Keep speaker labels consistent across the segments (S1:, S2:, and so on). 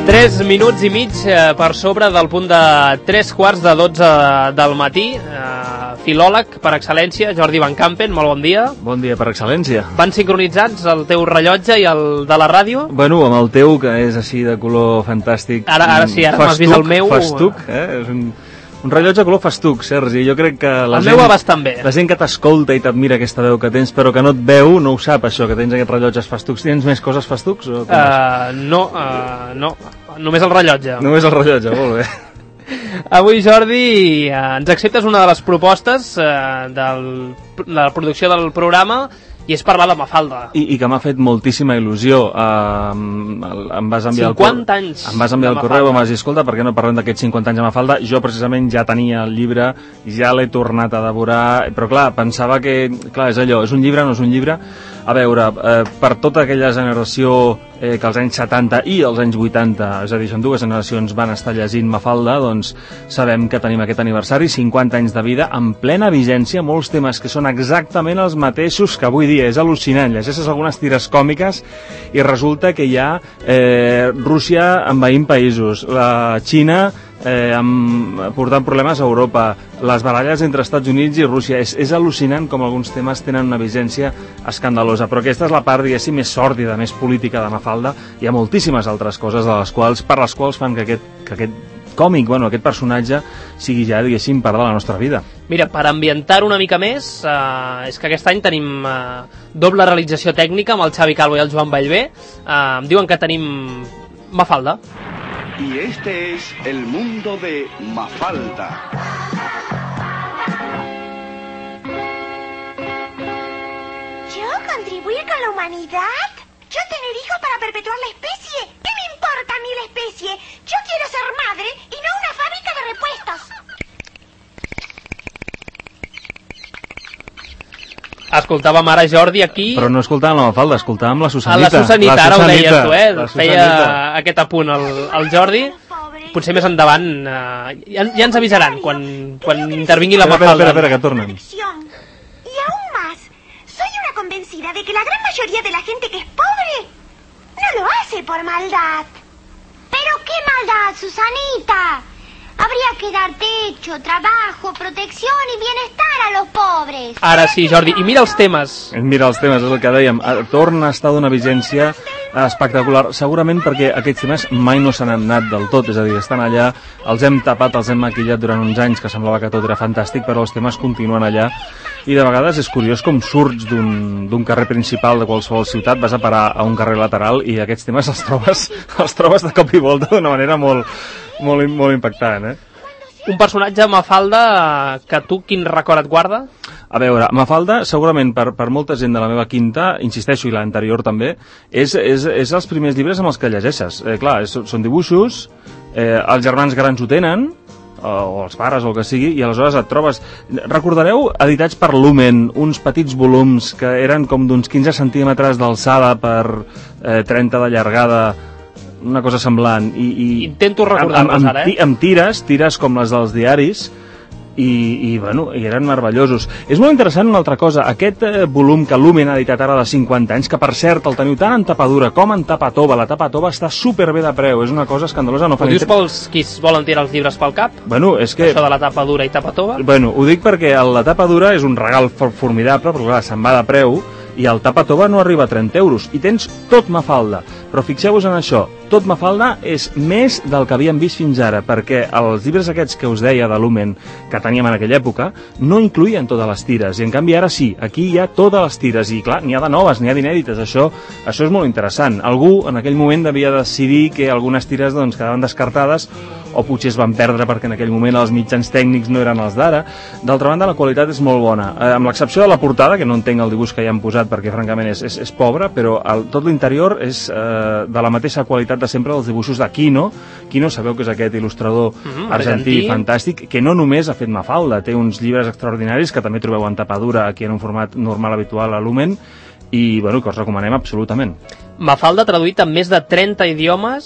S1: 3 minuts i mig per sobre del punt de 3:15 del matí. Filòleg per excel·lència, Jordi Van Campen, molt bon dia.
S2: Bon dia per excel·lència.
S1: Van sincronitzats el teu rellotge i el de la ràdio?
S2: Bueno, amb el teu, que és així de color fantàstic.
S1: Ara sí, ara m'has vist el meu.
S2: Festuc, és un rellotge color festuc, Sergi. Jo crec que
S1: el meu va bastant bé.
S2: La gent que t'escolta i t'admira aquesta veu que tens, però que no et veu, no ho sap, això, que tens aquests rellotges festucs. Tens més coses festucs?
S1: No, només el rellotge.
S2: Només el rellotge, molt bé.
S1: Avui, Jordi, ens acceptes una de les propostes de la producció del programa, i és parlar de Mafalda.
S2: I que m'ha fet moltíssima il·lusió. Em vas enviar
S1: 50 anys
S2: em vas enviar el correu, em vas dir, escolta, per què no parlem d'aquests 50 anys de Mafalda? Jo precisament ja tenia el llibre, ja l'he tornat a devorar, però clar, pensava que, clar, és allò, és un llibre, no és un llibre? A veure, per tota aquella generació que als anys 70 i als anys 80, és a dir, són dues generacions, van estar llegint Mafalda, doncs sabem que tenim aquest aniversari, 50 anys de vida, en plena vigència, molts temes que són exactament els mateixos que avui dia. És al·lucinant, llegeixes algunes tires còmiques i resulta que hi ha Rússia envaint països, la Xina portant problemes a Europa, les baralles entre Estats Units i Rússia. És al·lucinant com alguns temes tenen una vigència escandalosa, però aquesta és la part, diguéssim, més sòrdida, més política de Mafalda. Hi ha moltíssimes altres coses per les quals fan que aquest còmic, aquest personatge sigui ja, diguéssim, part de la nostra vida.
S1: Mira, per ambientar una mica més, és que aquest any tenim doble realització tècnica amb el Xavi Calvo i el Joan Vallvé. Em diuen que tenim Mafalda.
S3: Y este es el mundo de Mafalda.
S4: ¿Yo contribuir con la humanidad? ¿Yo tener hijos para perpetuar la especie? ¿Qué me importa a mí la especie? Yo quiero ser madre y no una fábrica de repuestos.
S1: Escoltàvem ara Jordi aquí...
S2: Però no escoltàvem la Mafalda, escoltàvem la Susanita.
S1: La Susanita, ara ho deies tu, feia aquest apunt el Jordi. Potser més endavant ja ens avisaran quan intervingui la Mafalda.
S2: Espera, que tornen.
S4: Y aún más, soy una convencida de que la gran mayoría de la gente que es pobre no lo hace por maldad. ¿Pero qué maldad, Susanita? Habría que dar techo, trabajo, protección y bienestar a los pobres.
S1: Ara sí, Jordi, i mira els temes.
S2: Mira els temes, és el que dèiem. Torna a estar d'una vigència espectacular, segurament perquè aquests temes mai no se n'han anat del tot, és a dir, estan allà, els hem tapat, els hem maquillat durant uns anys, que semblava que tot era fantàstic, però els temes continuen allà, i de vegades és curiós com surts d'un carrer principal de qualsevol ciutat, vas a parar a un carrer lateral i aquests temes els trobes de cop i volta d'una manera molt impactant,
S1: Un personatge, Mafalda, que tu quin record et guarda?
S2: A veure, Mafalda, segurament per molta gent de la meva quinta, insisteixo, i l'anterior també, és els primers llibres amb els que llegeixes. Clar, són dibuixos, els germans grans ho tenen, o els pares o el que sigui, i aleshores et trobes... Recordareu, editats per Lumen, uns petits volums que eren com d'uns 15 centímetres d'alçada per 30 de llargada, una cosa semblant, i
S1: intento recordar-los ara,
S2: amb tires com les dels diaris, i eren meravellosos. És molt interessant una altra cosa, aquest volum que Lumen ha editat ara de 50 anys, que per cert el teniu tant en tapadura com en tapa tova, la tapa tova està superbé de preu, és una cosa escandalosa.
S1: Ho dius pels qui es volen tirar els llibres pel cap?
S2: És que...
S1: Això de la tapa dura i tapa tova?
S2: Ho dic perquè la tapa dura és un regal formidable, però clar, se'n va de preu, i el tapa tova no arriba a 30 euros, i tens tot Mafalda. Però fixeu-vos en això, tot Mafalda és més del que havíem vist fins ara, perquè els llibres aquests que us deia de Lumen, que teníem en aquella època, no incluïen totes les tires, i en canvi ara sí, aquí hi ha totes les tires, i clar, n'hi ha de noves, n'hi ha d'inèdites, això és molt interessant. Algú en aquell moment devia decidir que algunes tires quedaven descartades, o potser es van perdre perquè en aquell moment els mitjans tècnics no eren els d'ara. D'altra banda, la qualitat és molt bona, amb l'excepció de la portada, que no entenc el dibuix que hi han posat perquè francament és pobre, però tot l'interior és de la mateixa qualitat de sempre dels dibuixos de Quino. Quino, sabeu que és aquest il·lustrador argentí fantàstic, que no només ha fet Mafalda, té uns llibres extraordinaris que també trobeu en tapadura aquí en un format normal habitual a Lumen, i que us recomanem absolutament.
S1: Mafalda traduït en més de 30 idiomes,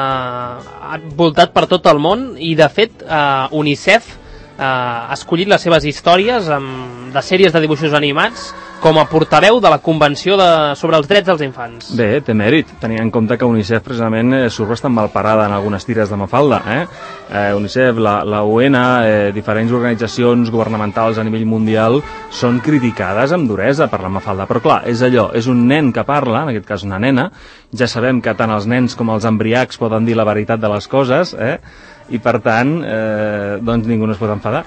S1: voltat per tot el món, i de fet UNICEF ha escollit les seves històries de sèries de dibuixos animats com a portaveu de la Convenció sobre els drets dels infants.
S2: Bé, té mèrit, tenint en compte que UNICEF precisament surt bastant malparada en algunes tires de Mafalda. UNICEF, la UN, diferents organitzacions governamentals a nivell mundial són criticades amb duresa per la Mafalda. Però clar, és allò, és un nen que parla, en aquest cas una nena, ja sabem que tant els nens com els embriacs poden dir la veritat de les coses, i per tant, doncs ningú no es pot enfadar.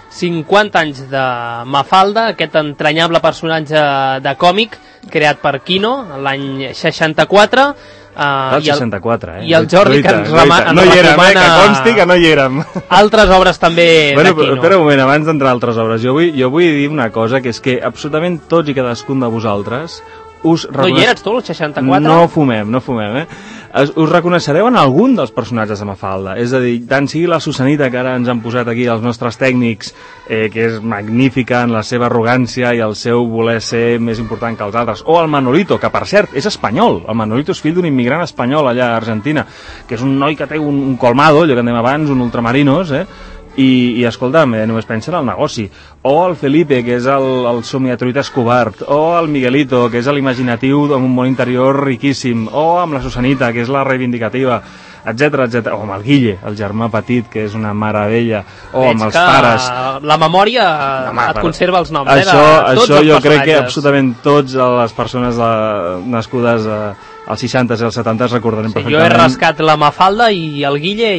S1: 50 anys de Mafalda, aquest entranyable personatge de còmic creat per Quino l'any 64.
S2: El 64,
S1: I el Jordi que ens recomana...
S2: No hi érem, que consti que no hi érem.
S1: Altres obres també de Quino.
S2: Espera un moment, abans d'entrar a altres obres, jo vull dir una cosa, que és que absolutament tots i cadascun de vosaltres us
S1: No hi eres tu, el 64?
S2: No fumem, us reconeixereu en algun dels personatges de Mafalda. És a dir, tant sigui la Susanita, que ara ens han posat aquí els nostres tècnics, que és magnífica en la seva arrogància i el seu voler ser més important que els altres, o el Manolito, que per cert és espanyol. El Manolito és fill d'un immigrant espanyol allà a Argentina, que és un noi que té un colmado, allò que en dèiem abans, un ultramarinos, i escolta'm, només pensa en el negoci. O el Felipe, que és el somiatruita Escobart, o el Miguelito, que és l'imaginatiu amb un món interior riquíssim, o amb la Susanita, que és la reivindicativa, etc. O amb el Guille, el germà petit, que és una meravella, o amb els pares.
S1: La memòria et conserva els noms.
S2: Això jo crec que absolutament tots les persones nascudes als 60 i als 70 es recordarem perfectament.
S1: Jo he rascat la Mafalda i el Guille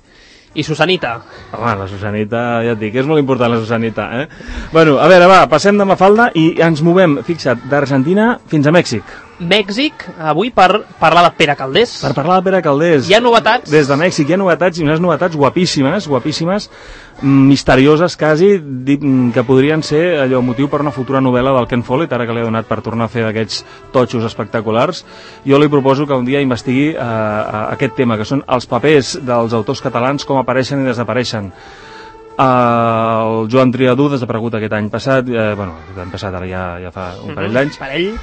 S1: i Susanita.
S2: Home, la Susanita, ja et dic, és molt important la Susanita, Bueno, a veure, va, passem de Mafalda i ens movem, fixa't, d'Argentina fins a Mèxic.
S1: Mèxic, avui per parlar de Pere Calders.
S2: Per parlar de Pere Calders.
S1: Hi ha novetats?
S2: Des de Mèxic hi ha novetats, i unes novetats guapíssimes, misterioses quasi, que podrien ser allò motiu per una futura novel·la del Ken Follett, ara que li ha donat per tornar a fer d'aquests totxos espectaculars. Jo li proposo que un dia investigui aquest tema, que són els papers dels autors catalans, com apareixen i desapareixen. El Joan Triadú, desaparegut aquest any passat, ara ja fa un parell d'anys,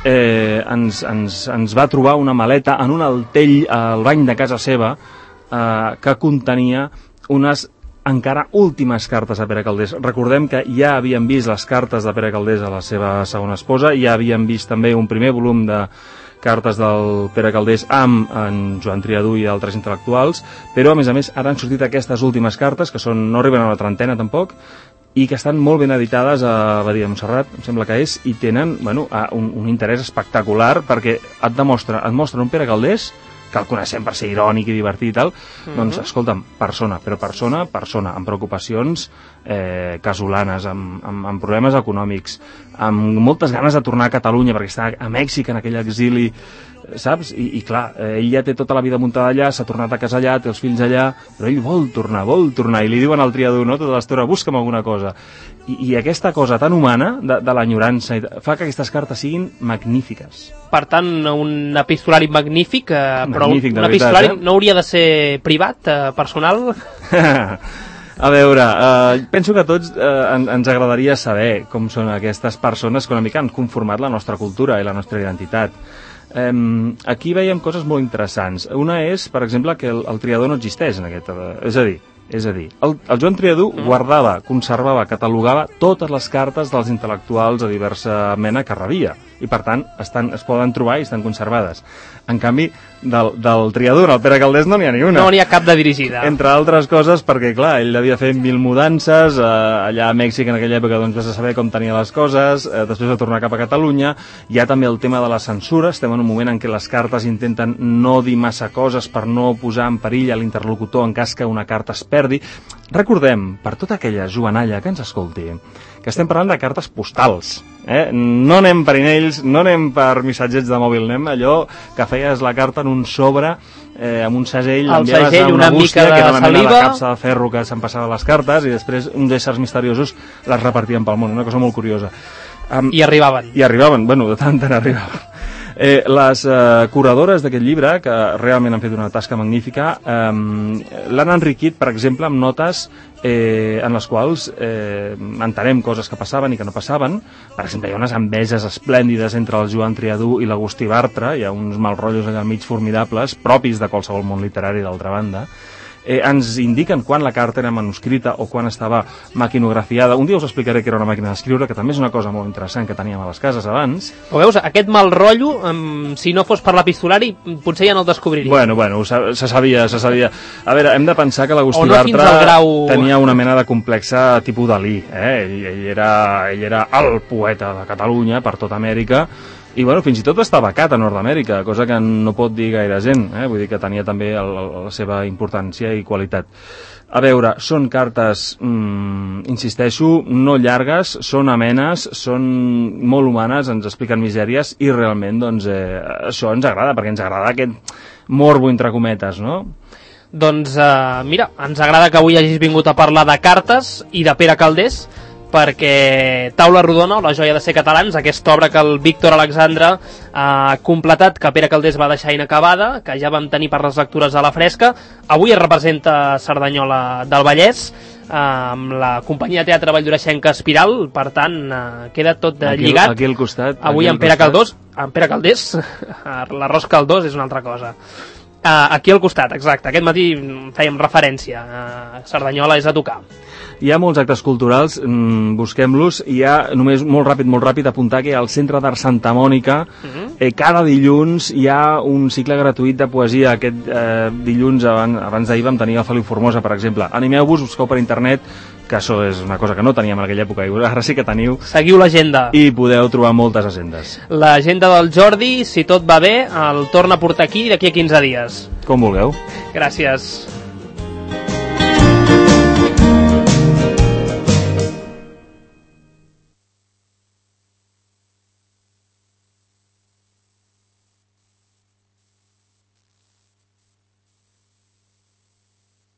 S2: ens va trobar una maleta en un altell al bany de casa seva que contenia unes encara últimes cartes a Pere Calders. Recordem que ja havíem vist les cartes de Pere Calders a la seva segona esposa, ja havíem vist també un primer volum de cartes del Pere Calders amb en Joan Triadú i altres intel·lectuals, però a més ara han sortit aquestes últimes cartes, que no arriben a la trentena tampoc, i que estan molt ben editades a Badia de Montserrat, em sembla que és, i tenen un interès espectacular, perquè et mostren un Pere Calders que el coneixem per ser irònic i divertit i tal, doncs, escolta'm, persona, amb preocupacions casolanes, amb problemes econòmics, amb moltes ganes de tornar a Catalunya, perquè està a Mèxic, en aquell exili, saps? I clar, ell ja té tota la vida muntada allà, s'ha tornat a casa allà, té els fills allà, però ell vol tornar, i li diuen al Triadú, no?, tota l'estona, busca'm alguna cosa. I aquesta cosa tan humana, de l'enyorança, fa que aquestes cartes siguin magnífiques.
S1: Per tant, un epistolari magnífic, però
S2: magnífic,
S1: un epistolari no hauria de ser privat, personal?
S2: A veure, penso que a tots ens agradaria saber com són aquestes persones que una mica han conformat la nostra cultura i la nostra identitat. Aquí veiem coses molt interessants. Una és, per exemple, que el Triadú no existeix en aquest... És a dir, el Joan Triadú guardava, conservava, catalogava totes les cartes dels intel·lectuals de diversa mena que rebia, i per tant es poden trobar i estan conservades. En canvi, del Triadú, el Pere Calders, no n'hi ha ni una.
S1: No n'hi ha cap de dirigida.
S2: Entre altres coses perquè, clar, ell devia fer 1000 mudances, allà a Mèxic en aquella època doncs vas a saber com tenia les coses, després va tornar cap a Catalunya. Hi ha també el tema de la censura, estem en un moment en què les cartes intenten no dir massa coses per no posar en perill a l'interlocutor en cas que una carta es perdi. Recordem, per tota aquella jovenalla que ens escolti, que estem parlant de cartes postals. No anem per inells, no anem per missatgets de mòbil, anem allò que feies la carta en un sobre, amb un segell, l'enviaves a una bústia, que era la mena de capsa de ferro que s'empassava les cartes, i després uns éssers misteriosos les repartien pel món, una cosa molt curiosa.
S1: I arribaven. Bueno, de tant arribaven. Les curadores d'aquest llibre, que realment han fet una tasca magnífica, l'han enriquit, per exemple, amb notes en les quals entenem coses que passaven i que no passaven. Per exemple, hi ha unes enveges esplèndides entre el Joan Triadú i l'Agustí Bartra, hi ha uns mal rotllos allà al mig formidables, propis de qualsevol món literari, d'altra banda. ens indiquen quan la carta era manuscrita o quan estava maquinografiada. Un dia us explicaré que era una màquina d'escriure, que també és una cosa molt interessant que teníem a les cases abans.
S2: Ho veus, aquest mal rotllo, si no fos per l'epistolari, potser ja no el descobriria.
S1: Bueno, se sabia. A veure, hem de pensar que l'Agustí Bartra tenia una mena de complexa tipus Dalí, ell era el poeta de Catalunya per tota Amèrica, i bueno, fins i tot està becat a Nord-Amèrica, cosa que no pot dir gaire gent, vull dir que tenia també la seva importància i qualitat. A veure, són cartes, insisteixo, no llargues, són amenes, són molt humanes, ens expliquen misèries i realment doncs, això ens agrada, perquè ens agrada aquest morbo entre cometes, no?
S2: Doncs mira, ens agrada que avui hagis vingut a parlar de cartes i de Pere Calders, perquè Taula Rodona, o la joia de ser catalans, aquesta obra que el Víctor Alexandre ha completat, que Pere Calders va deixar inacabada, que ja vam tenir per les lectures a la fresca, avui es representa Cerdanyola del Vallès, amb la companyia de teatre valldoreixenca Espiral, per tant, queda tot lligat.
S1: Aquí al costat.
S2: Avui amb Pere Calders, l'arròs caldós és una altra cosa. Aquí al costat, exacte. Aquest matí fèiem referència. Cerdanyola és a tocar.
S1: Hi ha molts actes culturals, busquem-los. Hi ha, només molt ràpid, apuntar que al Centre d'Art Santa Mònica cada dilluns hi ha un cicle gratuït de poesia. Aquest dilluns, abans d'ahir, vam tenir a Feliu Formosa, per exemple. Animeu-vos, busqueu per internet, que això és una cosa que no teníem en aquella època, i ara sí que teniu.
S2: Seguiu l'agenda.
S1: I podeu trobar moltes agendes.
S2: L'agenda del Jordi, si tot va bé, el torna a portar aquí d'aquí a 15 dies.
S1: Com vulgueu.
S2: Gràcies.